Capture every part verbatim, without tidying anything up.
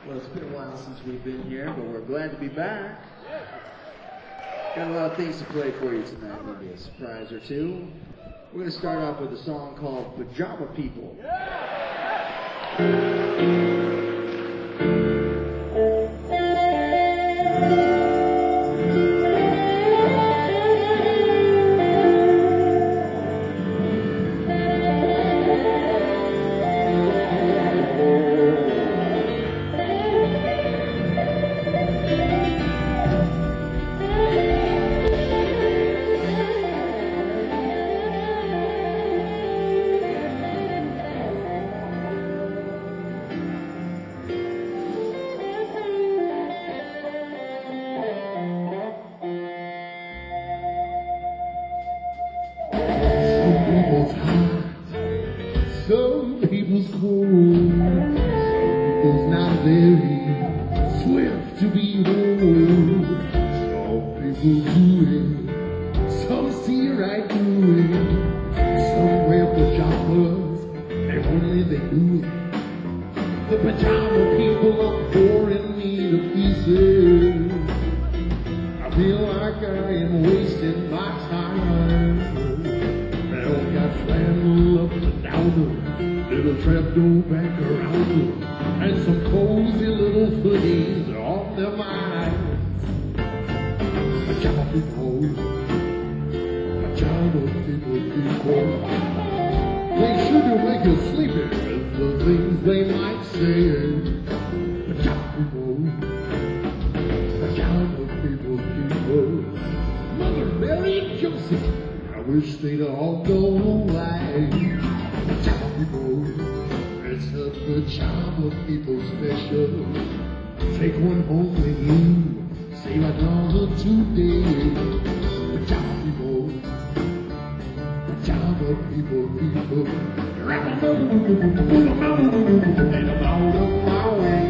Well, it's been a while since we've been here, but we're glad to be back. Got a lot of things to play for you tonight, maybe a surprise or two. We're going to start off with a song called Pajama People. Some people's cold, some people's not very swift to behold. Some people do it, some see right through it. Some wear pajamas, and only they do it. The pajama people are pouring me to pieces. I feel like I am wasting my time. Well, got flannel up and down her, little trapdoor back around her, and some cozy little footies on their minds. Pajama people, pajama people, people. They sure do make you sleepy with the things they might say. Pajama people, pajama people, people. Mother Mary Joseph, I wish they'd all go away. Pajama people, it's a pajama people special. Take one home with you, save another today. Pajama people, pajama people, people. And I'm out of my way.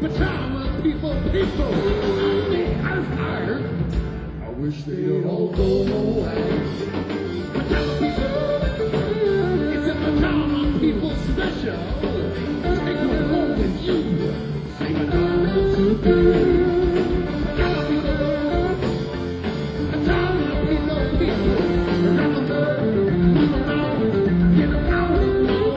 Pajama people, people, I'm tired. I wish they'd all go away. Pajama people, it's a pajama people special. They go home with you, say pajama today. Pajama people, pajama people, people, around the world, move around, get around the world.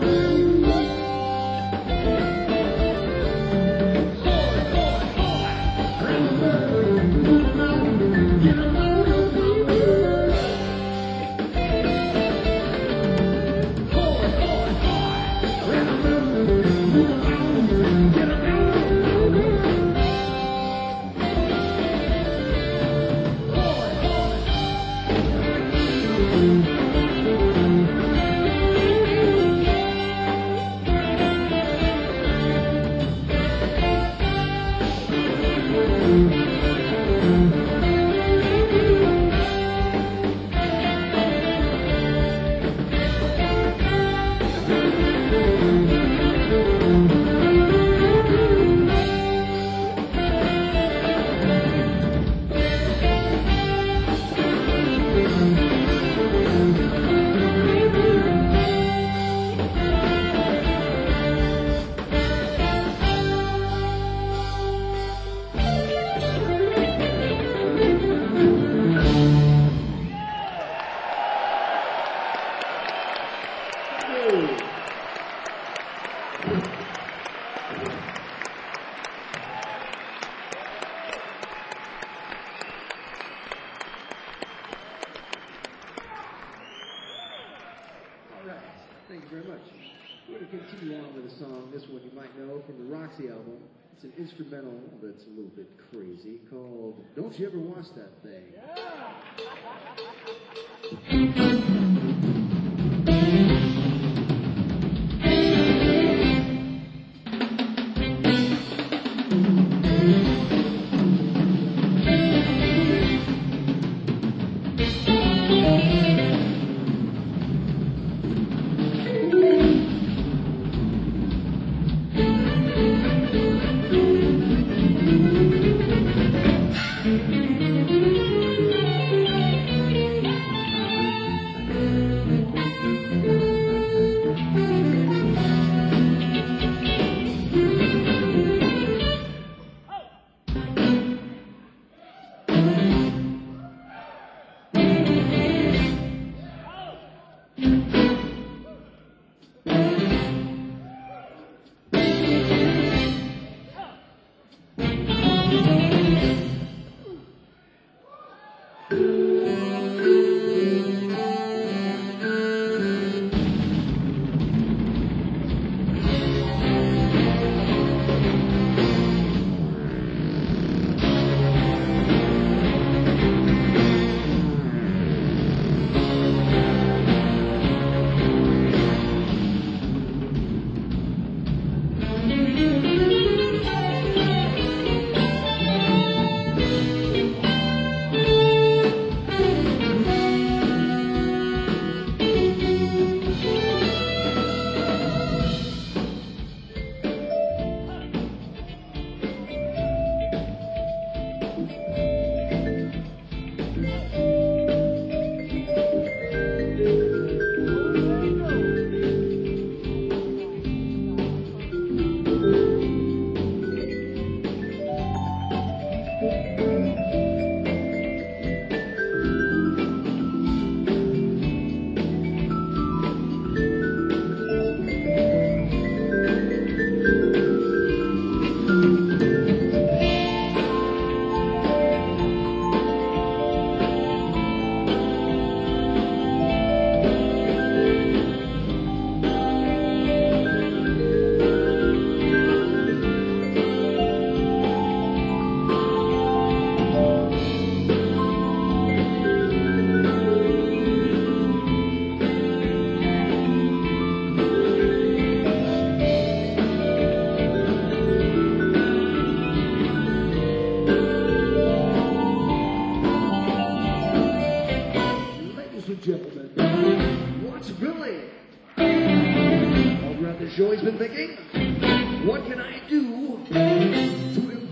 Thank you very much. We're going to continue on with a song. This one you might know from the Roxy album. It's an instrumental that's a little bit crazy called Don't You Ever Watch That Thing.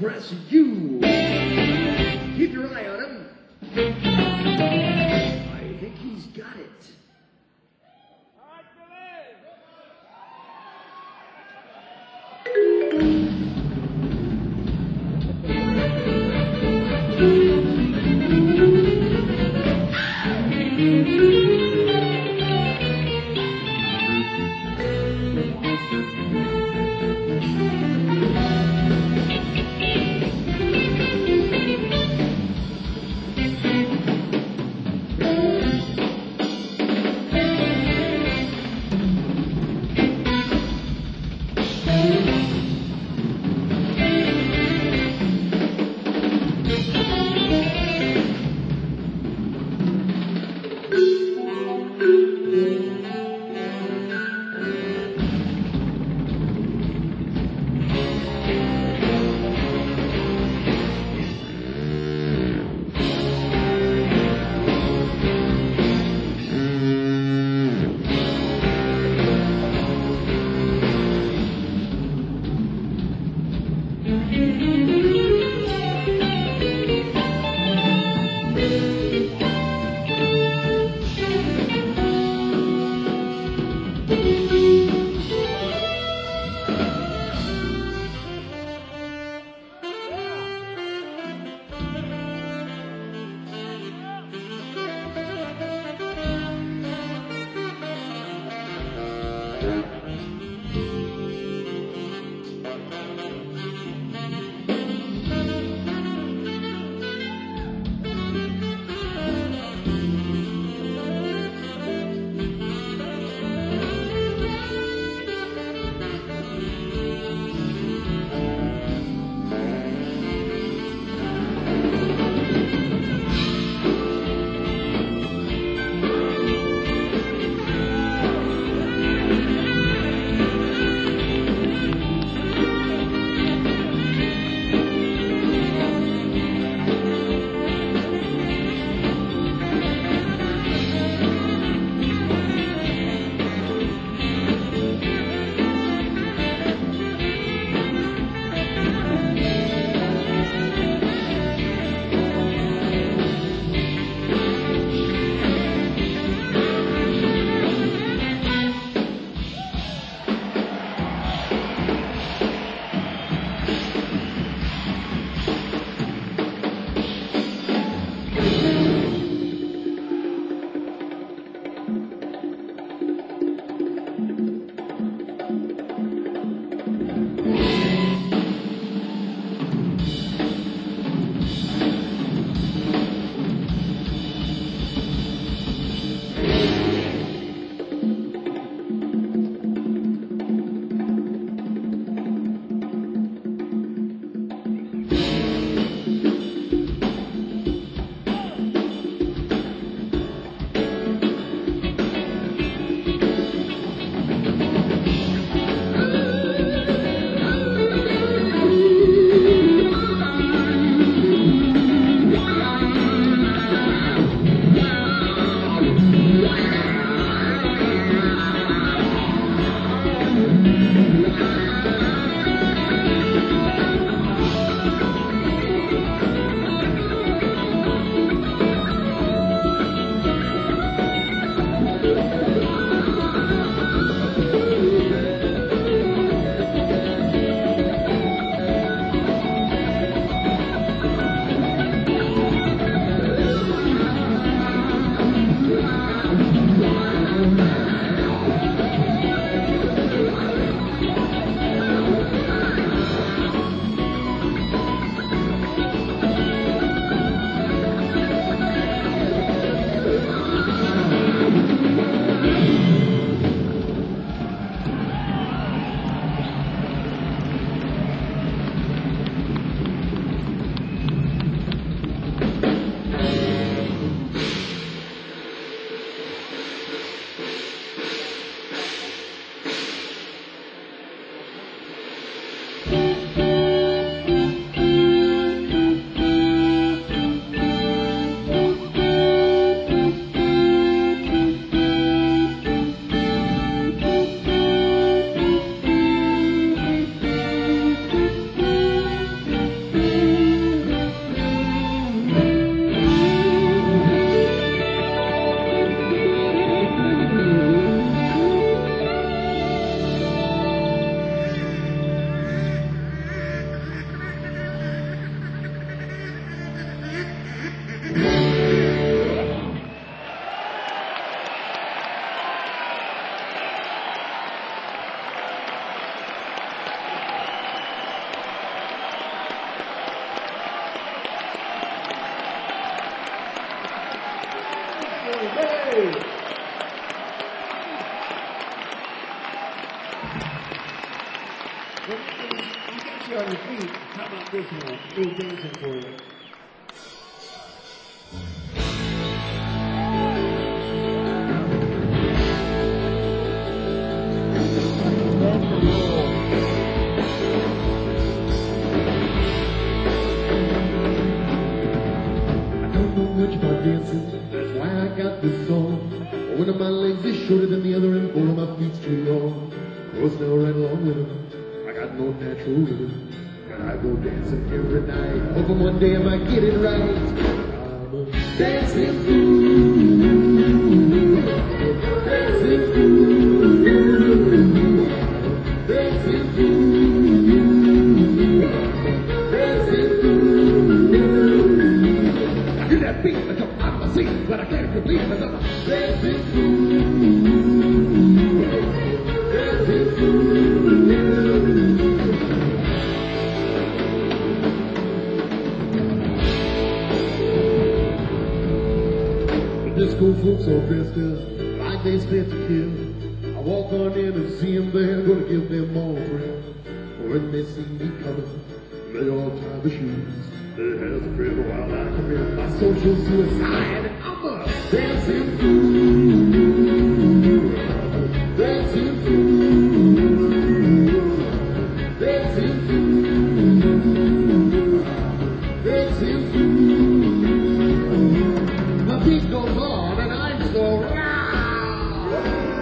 impress you. Keep your eye on him. I think he's got it. Well, you got you on your feet. How about this one? Little dancing for you. Much about dancing, that's why I got this song. One of my legs is shorter than the other and four of my feet's too long. Course now right along with them, I got no natural rhythm. But I go dancing every night, hoping one day I might get it right. I'm a dancing fool, dancing fool, dancing fool, dancing fool. That beat, I jump out of my seat, but I can't complete it. I'm dancing fool, dancing fool. The disco folks all dressed up like they spent to kill. I walk on in and see them there, gonna give them all a thrill. When they see me coming, they all tie the shoes. It has been while I commit my social suicide. I'm a dancing fool, dancing fool, dancing fool, dancing fool. My beat goes on and I'm so loud.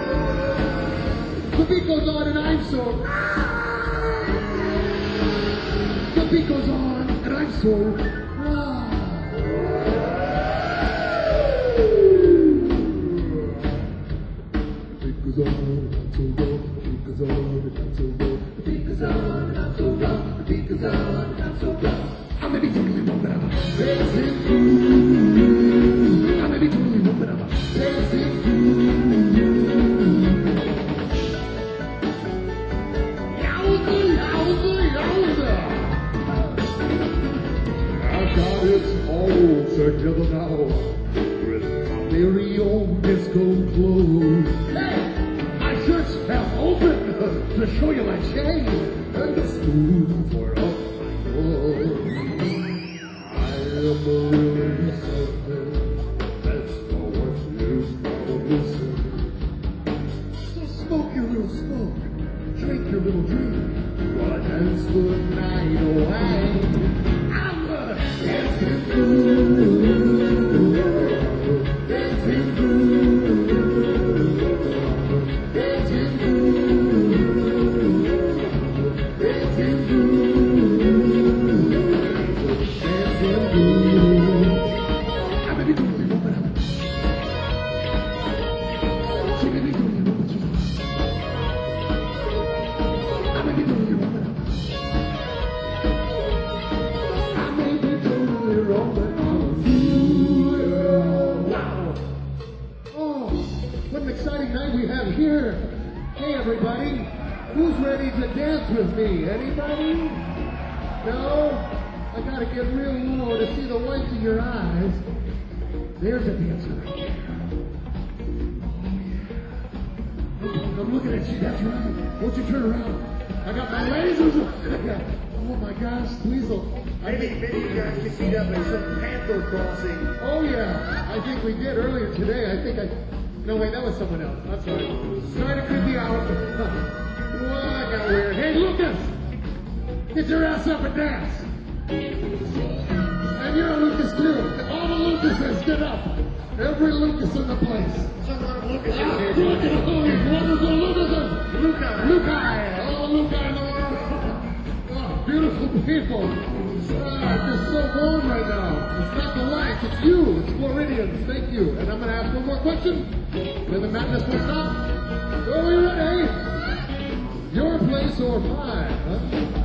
The beat goes on and I'm so loud. The beat goes on and I'm so proud. The beat goes on and I'm so loud. The beat goes on and I'm so loud. The beat goes on and I'm so loud. The beat goes on and I'm so loud. I may be totally wrong, but I'm a dancing fool. I may be totally wrong, but I'm a dancing fool. Yowza, yowza, yowza. God, it's all together now with my very own disco clothes. Hey, my shirts have opened to show you my chain and the smooth for up my nose. I am a really something that's not what you probably say. So smoke your little smoke, drink your little drink, while I dance the night away. Dancing fool, dancing fool, dancing fool, dancing fool, dancing fool. I may be totally wrong, but I'm. She may be totally wrong, but she's. I may be totally wrong, but I'm. Exciting night we have here. Hey everybody, who's ready to dance with me? Anybody? No? I gotta get real low to see the whites of your eyes. There's a dancer right there. Oh yeah. I'm looking at you, that's right. Won't you turn around? I got my lasers. Oh my gosh, Dweezil. Maybe, maybe you guys can meet up at some Panther crossing. Oh yeah, I think we did earlier today. I think I... No, wait, that was someone else. I'm sorry. Sorry to creep you out. Well, I got weird. Hey, Lucas! Get your ass up and dance! And you're a Lucas, too. All the Lucases, get up! Every Lucas in the place. Some of Lucas Ah, is look here. at all these wonderful Lucases! Luca. Luca! Oh, Luca in the world! Oh, beautiful people. Ah, it's just so warm right now. It's not the lights, it's you. It's Floridians. Thank you. And I'm going to ask one more question. Then the madness will stop. Are we ready? Your place or mine, huh?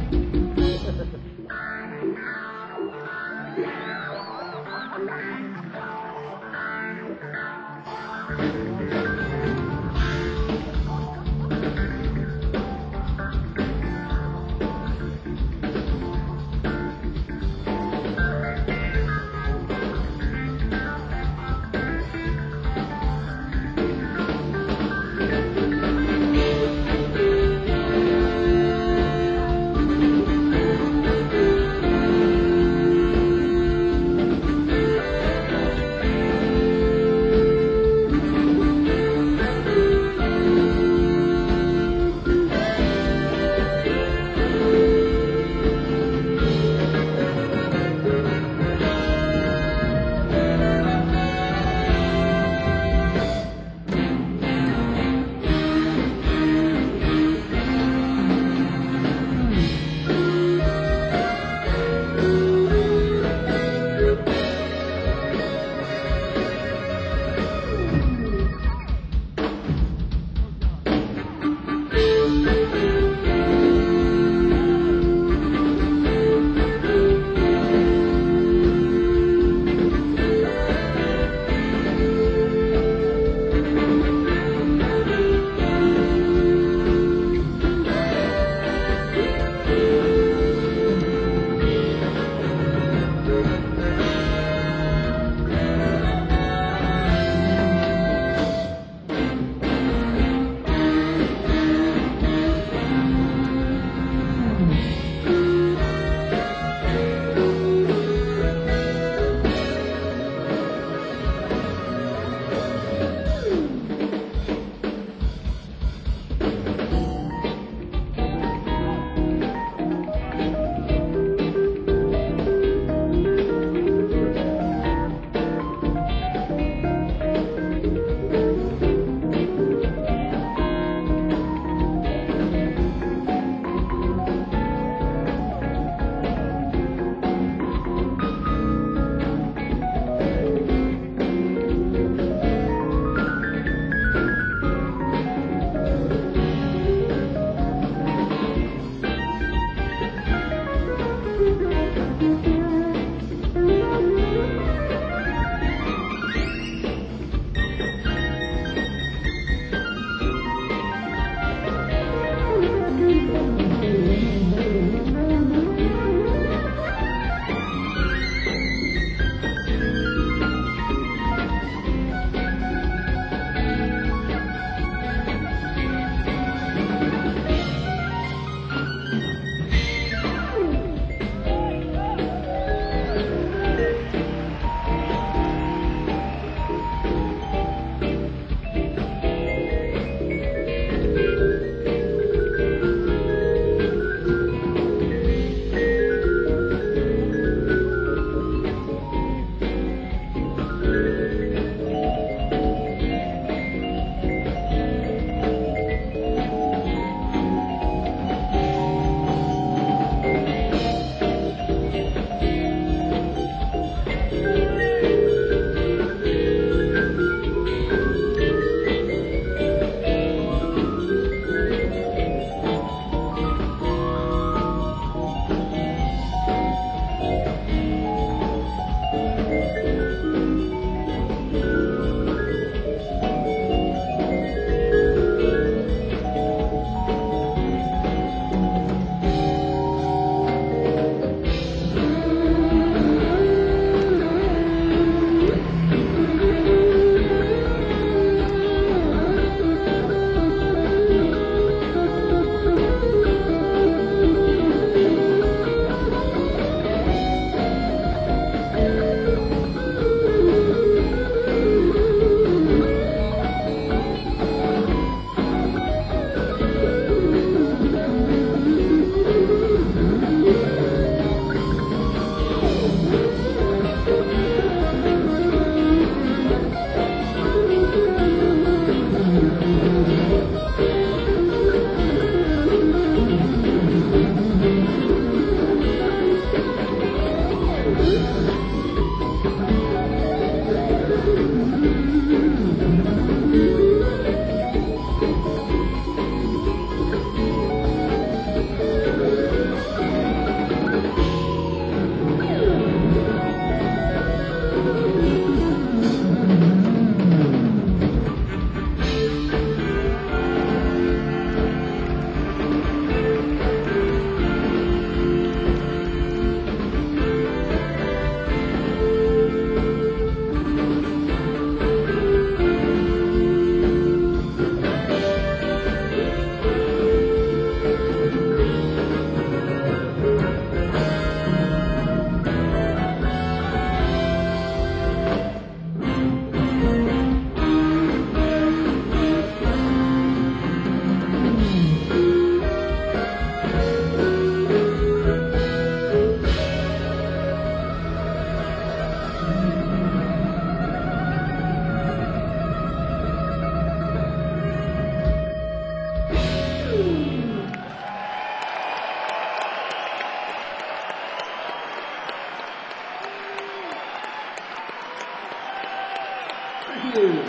you.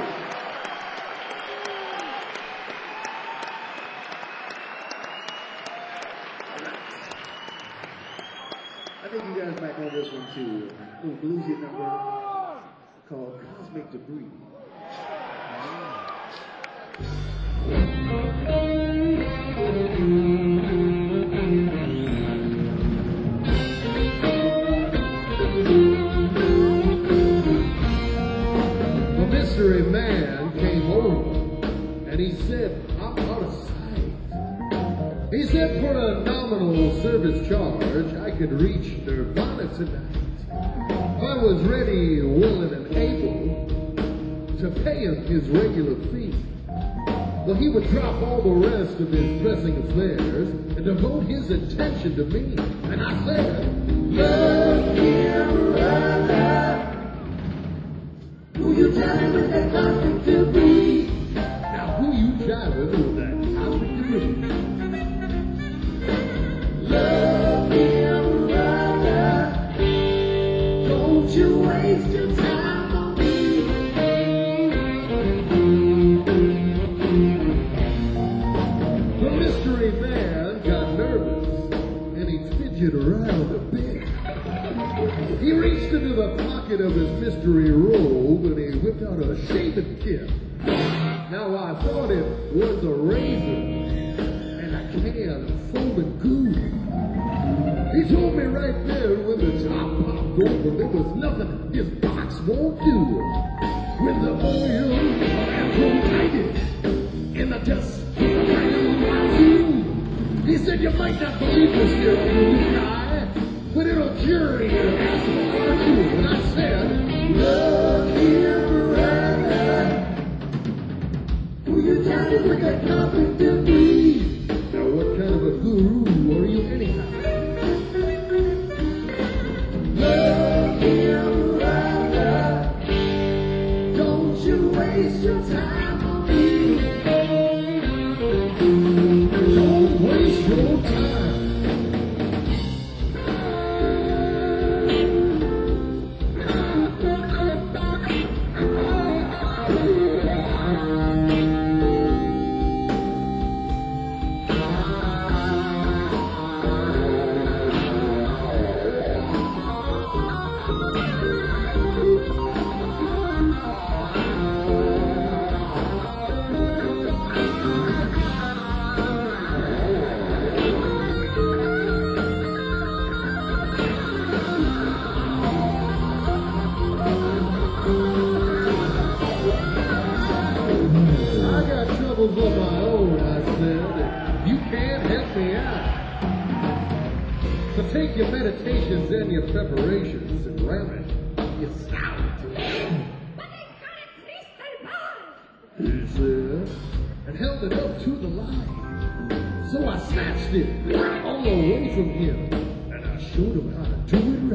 I think you guys might know this one too. A little bluesy number called Cosmic Debris. The mystery man came over and he said, I'm out of sight. He said for a nominal service charge, I could reach Nirvana tonight. If I was ready, willing, and able to pay him his regular fee, well, he would drop all the rest of his pressing affairs and devote his attention to me. And I said, look here, brother, who you jiving with that cosmic debris? Now, who you jiving with that cosmic debris? Look here, brother, don't you waste your time on me. The mystery man got nervous and he fidgeted around a bit. He reached into the pocket of his mystery robe and he whipped out a shaving kit. Now I thought it was a razor and a can of foaming goo. He told me right there when the top popped open there was nothing his box won't do. With the oil and provided in the dust of the brand new. He said you might not believe this here blue guy, but it'll cure your asthma or two. And I said, look here, brother, who you jiving with that cosmic debris? Now what kind of a guru are you anyhow? Look here, brother, don't you waste your time on me. Don't waste your time. Of my own, I said, you can't help me out. So take your meditations and your preparations and ram it, you scout. But they got it tasted bad. He said, and held it up to the light. So I snatched it all away from him, and I showed him how to do it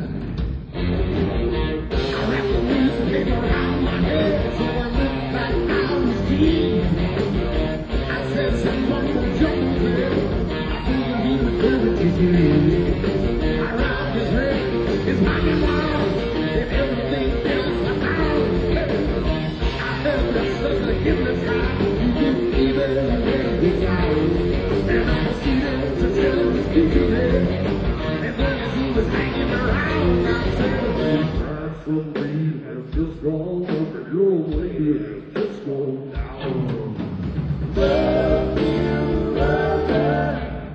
right. I wrapped the newspaper around my head, so I looked like I was dead. Said some Uncle Jonesy, I figured he was going to do. I robbed his head, his money wild, and everything else I found. I heard that sucker hypnotized, you didn't even recognize. And I proceeded to tell his future there. And then as he was hanging around, I said, "Right from me has just gone up, and your way has just gone down." Love you, brother.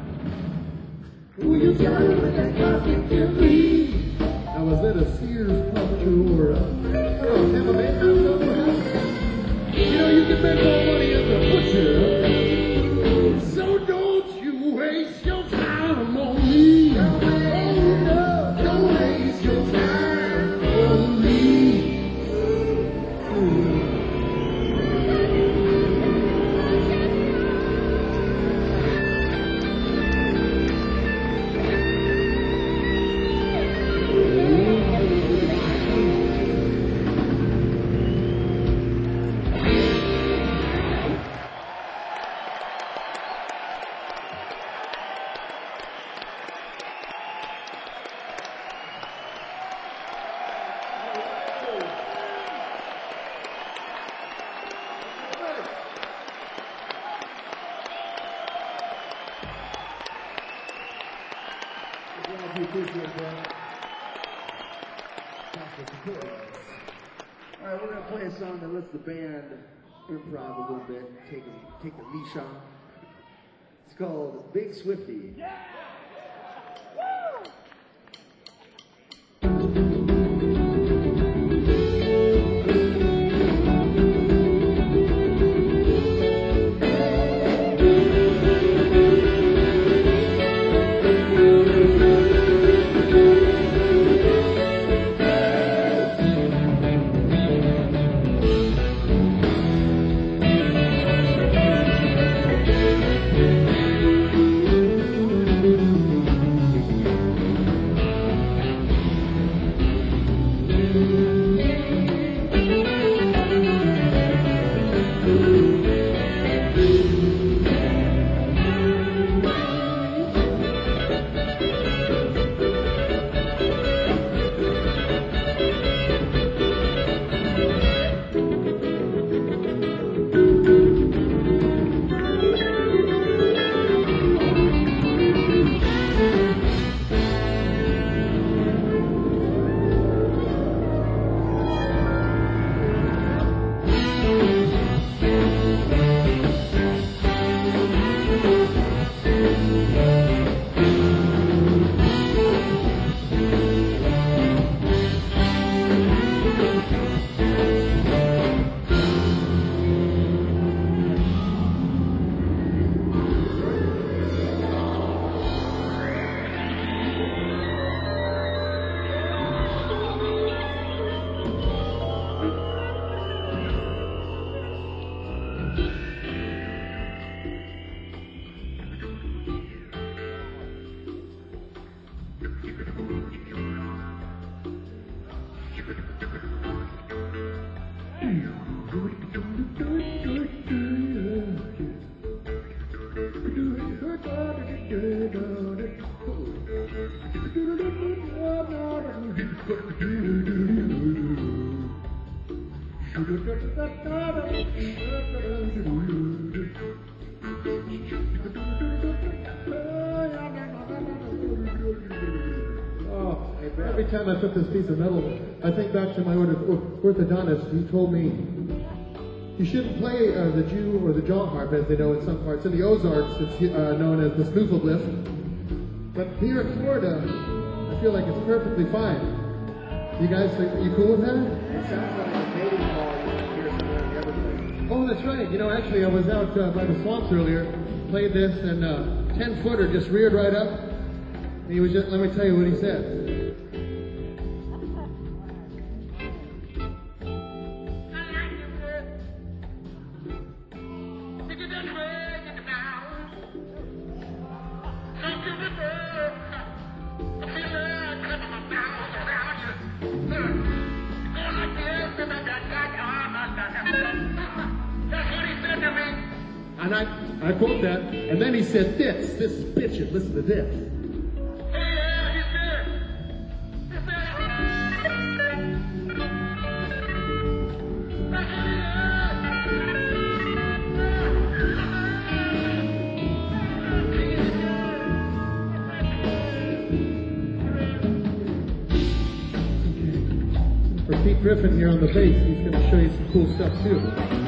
Who you jiving with that cosmic debris? Now was that a Sears puppetry or a oh, have a man out of You know you can make more money as a butcher. So don't you waste your time on me. Don't waste, no, don't waste your time on me. All right, we're gonna play a song that lets the band improv a little bit, take a, take a leash off. It's called Big Swifty. Yeah! Woo! Oh, every time I took this piece of metal, I think back to my orth- orthodontist. He told me you shouldn't play uh, the Jew or the jaw harp, as they know in some parts. In the Ozarks, it's uh, known as the snoozlebliff. But here in Florida, I feel like it's perfectly fine. You guys, are you cool with that? It sounds like a mating call you can hear somewhere in the Everglades. Oh, that's right. You know, actually, I was out uh, by the swamps earlier, played this, and uh, ten-footer just reared right up. And he was just, let me tell you what he said. And I, I quote that, and then he said this, this is bitchin', listen to this. For Pete Griffin here on the bass, he's going to show you some cool stuff too.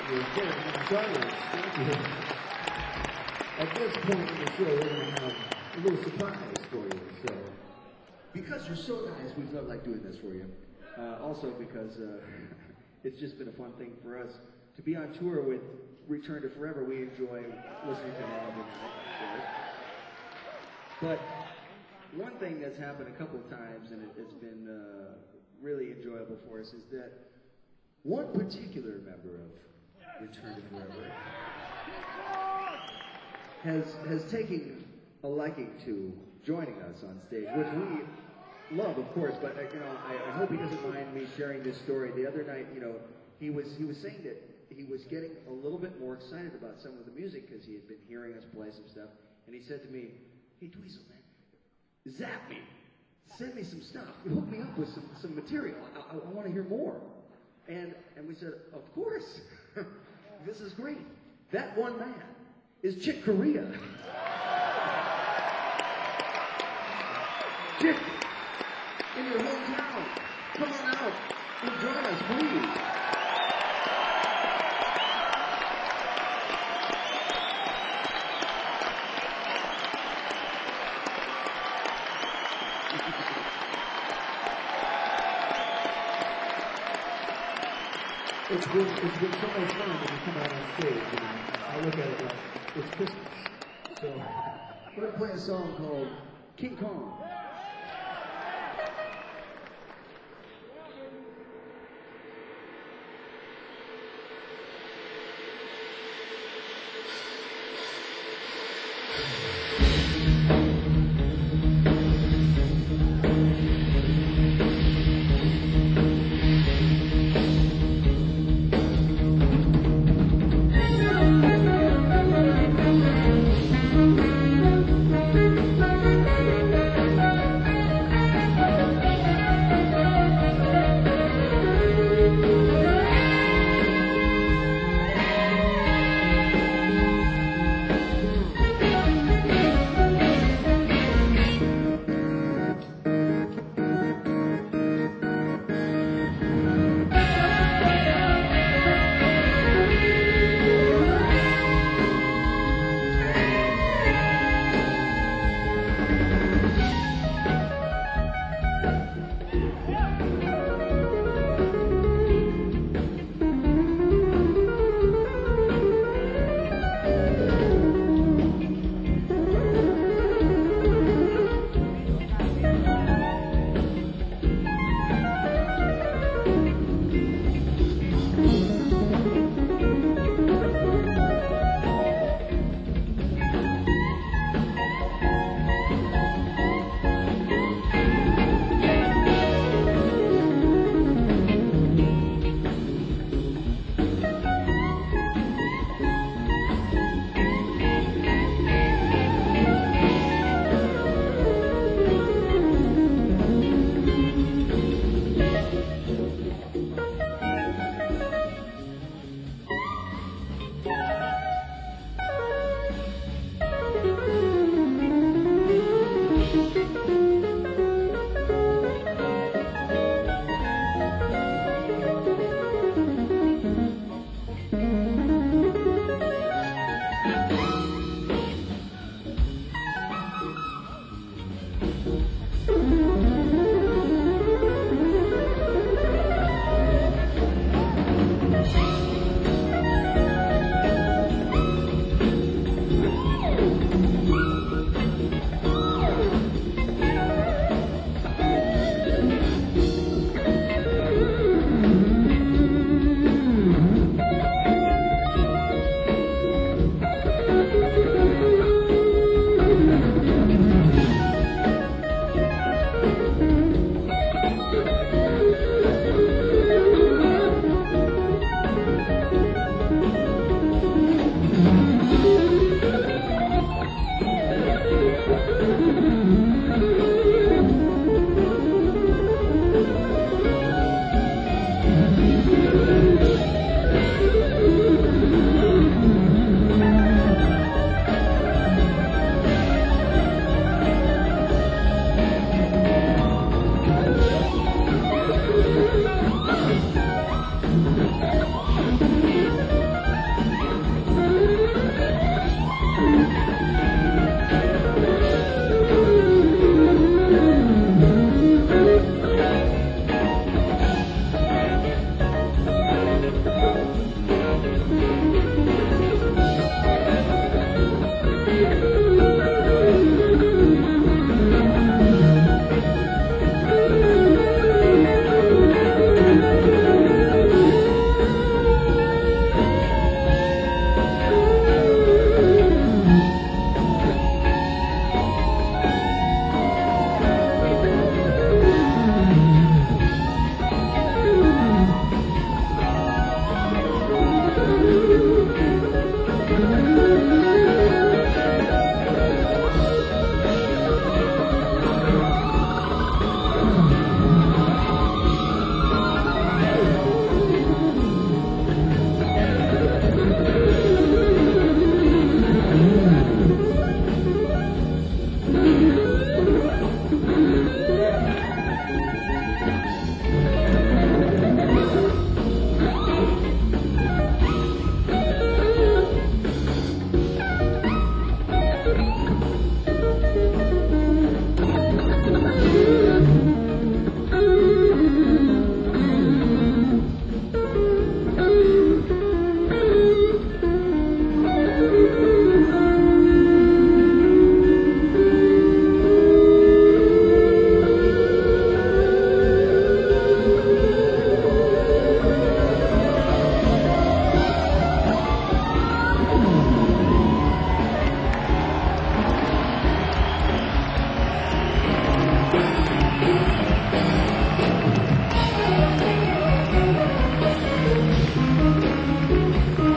You're fair. I'm sorry. Thank you. At this point in the show, we're going to have a little surprise for you. So, because you're so nice, we felt like doing this for you. Uh, also, because uh, it's just been a fun thing for us to be on tour with Return to Forever. We enjoy listening to them every night, of course. But one thing that's happened a couple of times, and it, it's been uh, really enjoyable for us, is that one particular member of Return to Forever has has taken a liking to joining us on stage, which we love, of course. But uh, you know, I, I hope he doesn't mind me sharing this story. The other night, you know, he was he was saying that he was getting a little bit more excited about some of the music because he had been hearing us play some stuff, and he said to me, "Hey, Dweezil, man, zap me, send me some stuff, hook me up with some some material. I, I, I want to hear more." And and we said, "Of course, this is great. That one man is Chick Corea." Chick, in your hometown, come on out and join us, please. It's been, it's been so much fun when you come out on stage, and I look at it like it's Christmas. So, we're going to play a song called King Kong. Thank you.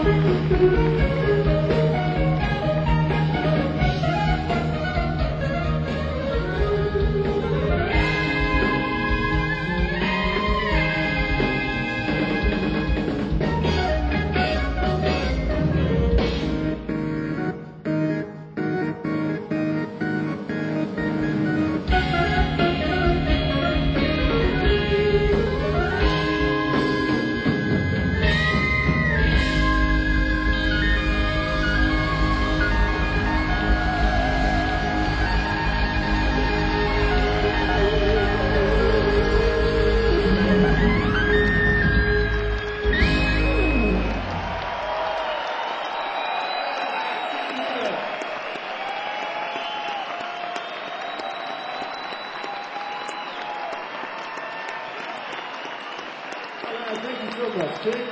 Thank you so much, Jake.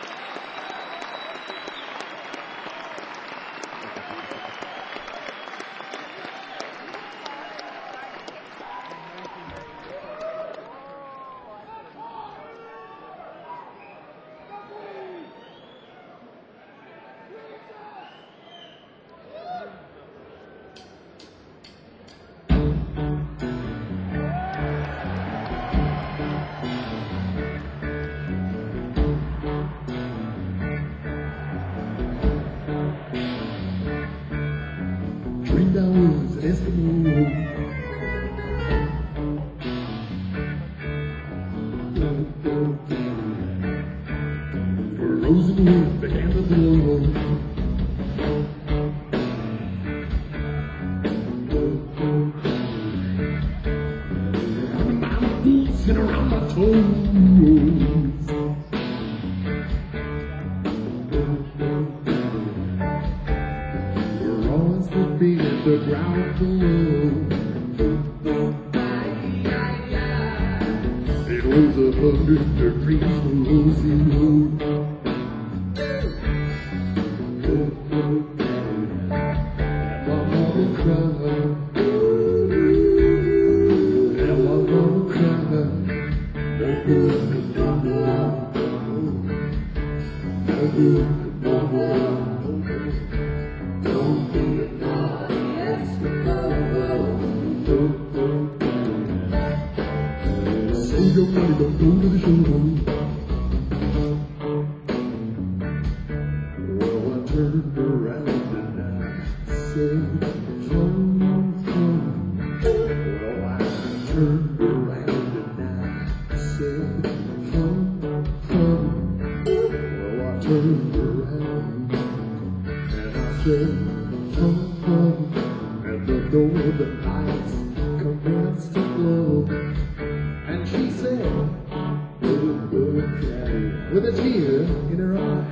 Dreamed I was Eskimo. Frozen wind began to blow. Around my boots and around my toes. Beneath the ground below. It was a hundred degrees below zero. And my mama cried. And my mama cried. No good, no more. No good, no more. Don't be a save your money, don't go to the show. Well, I turned around and I said, come, come. Well, I turned around and I said, come, come. Well, I turned around and I said, come, come. And the northern lights commenced to glow. And she said, good, good daddy, with a tear in her eye.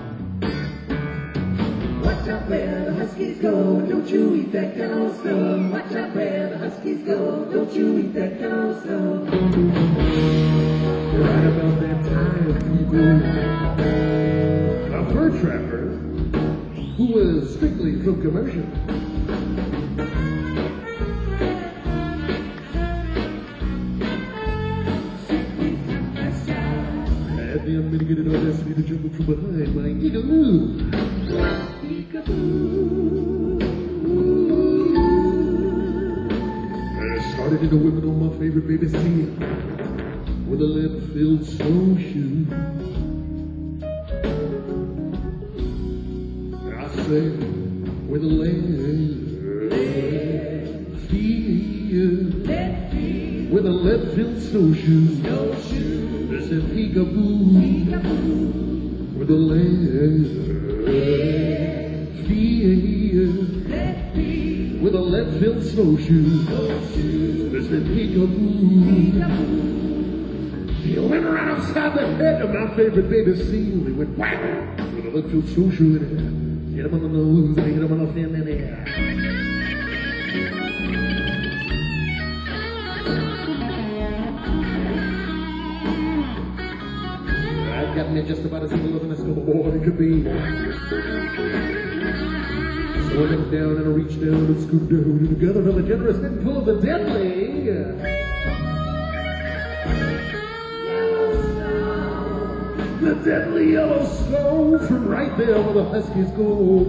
Watch out where the huskies go, don't you eat that cow snow. Watch out where the huskies go, don't you eat that cow snow. Right about that time, people, a fur trapper who was strictly from commercial had the unmitigated audacity to jump up from behind my eagle. I started into whipping on my favorite baby seal with a lead-filled snowshoe. I said, with a lead feel, with a lead-filled snowshoe. I said, peekaboo, with a lead feel, with a lead-filled snowshoe. I said, peekaboo. He went right upside the head of my favorite baby seal. He went whack with a lead-filled snowshoe in it. Hit him on the nose and hit him on the fin in the air. I've gotten it just about as evil as an Eskimo boy could be. So I went down and I reached down and scooped down and together another generous handful of the deadly. The deadly yellow snow from right there where the huskies go.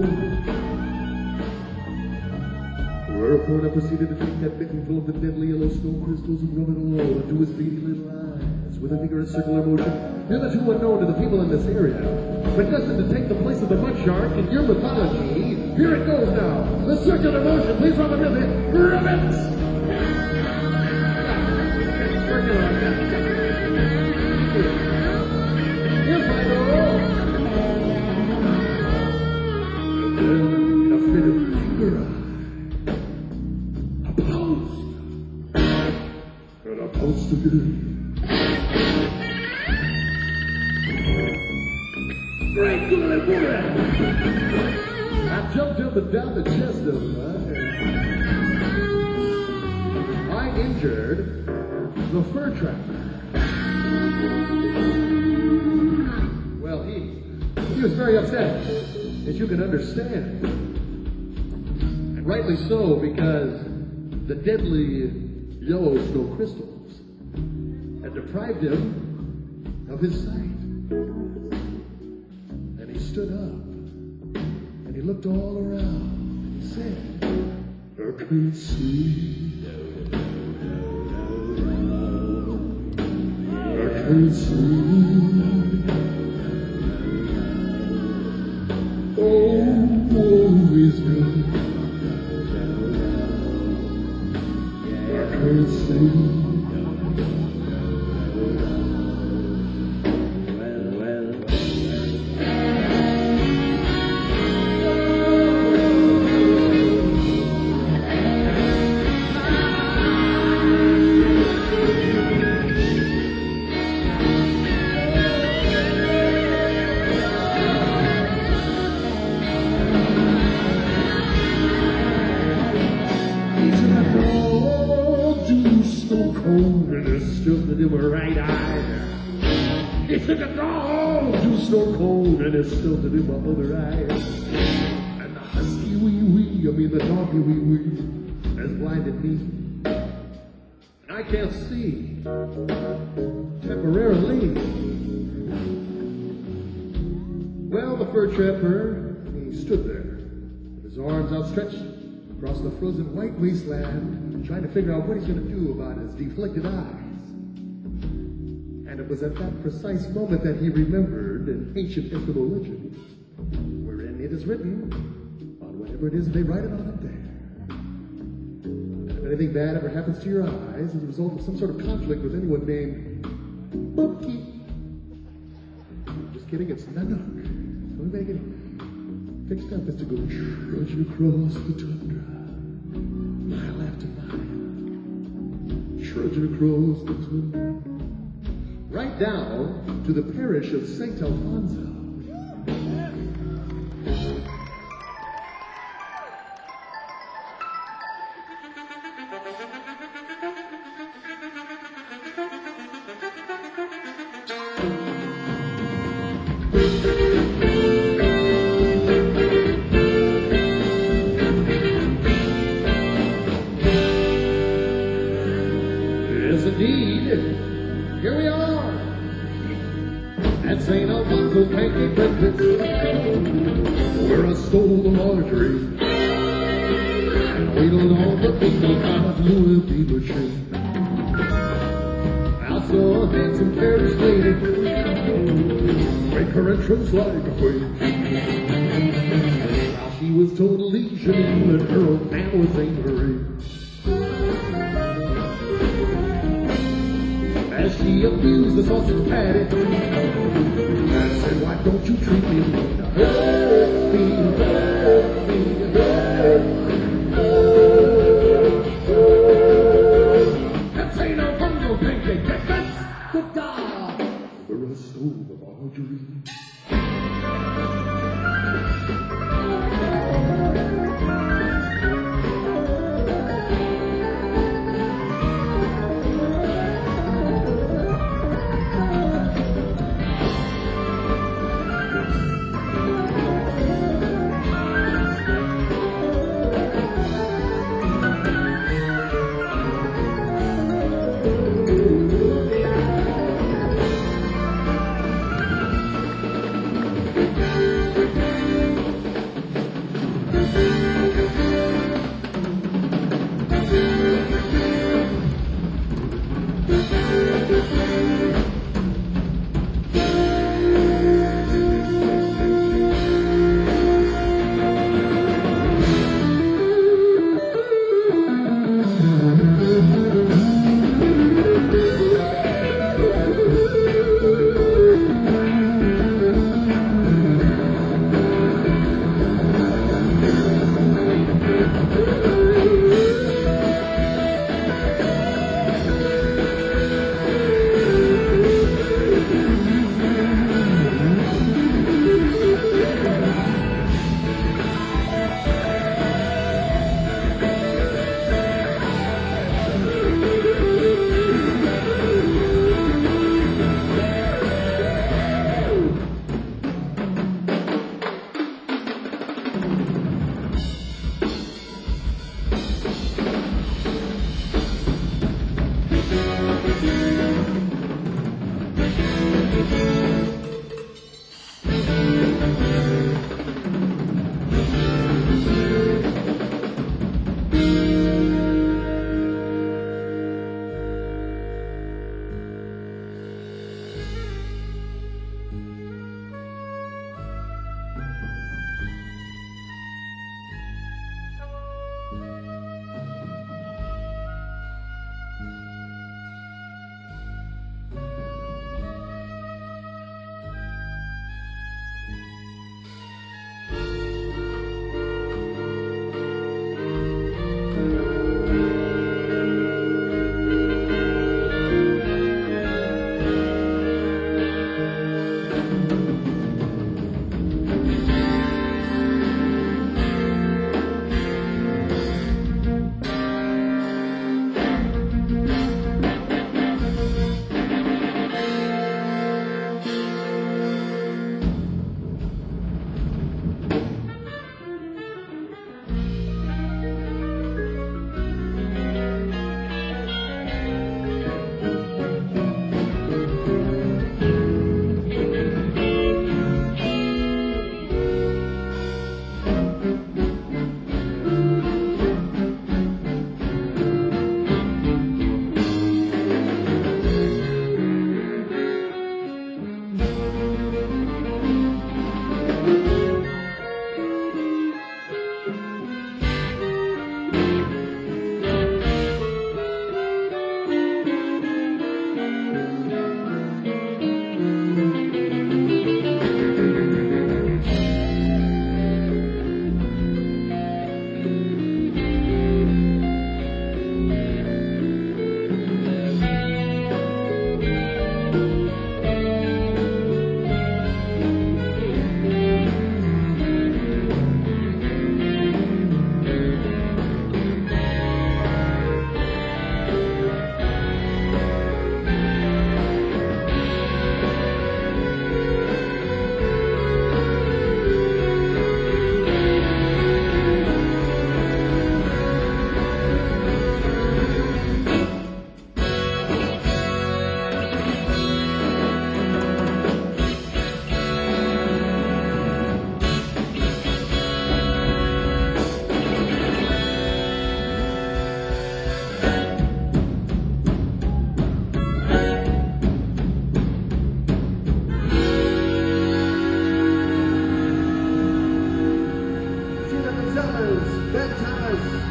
Whereupon I proceeded to take that bitten full of the deadly yellow snow crystals and rub it all into his beady little eyes with a vigorous circular motion. Hitherto unknown to the people in this area, but destined to take the place of the mud shark in your mythology. Here it goes now. The circular motion. Please rub it with it. Rub it! Circular. Here's my door. And then, in a fit of anger, and I pounced again. Great googly boogie! I jumped up and down the chest of her, and I injured the fur trapper. Well, he, he was very upset, as you can understand. And rightly so, because the deadly yellow snow crystals had deprived him of his sight. And he stood up and he looked all around and he said, I can't see, I can't see. Oh, woe is me, I can't see. Tilted in my other eye, and the husky wee wee, I mean the doggy wee wee, has blinded me, and I can't see temporarily. Well, the fur trapper, he stood there, with his arms outstretched across the frozen white wasteland, trying to figure out what he's going to do about his deflected eyes. And it was at that precise moment that he remembered an ancient Eskimo legend, wherein it is written on whatever it is they write it on up there. And if anything bad ever happens to your eyes as a result of some sort of conflict with anyone named Bumpy, just kidding, it's Nanook. So we make it fixed up is to go trudging across the tundra, mile after mile, trudging across the tundra, right down to the parish of Saint Alfonso. Yes, indeed. Here we are at Saint Alfonso's pancake breakfast, where I stole the margarine and waited on the people out Louis Beaver train. I saw a handsome Paris lady break her entrance like a queen, while she was totally Janine and her old man was angry. As she abused the sausage patty and said, why don't you treat me to hurt me, hurt me, hurt me, hurt me. That's ain't no fungal pancake breakfast. Good God, where I stole the margarine.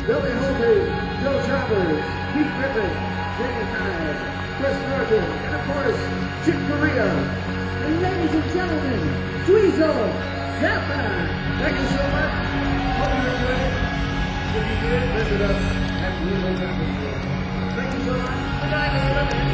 Billy Holby, Joe Travers, Pete Griffin, Jamie Hyde, Chris Norton, and of course, Chick Corea. And ladies and gentlemen, Dweezil Zappa. Thank you so much. Hope you enjoyed it. If you did, visit us at Blue Lake. Thank you so much. Good night, everybody.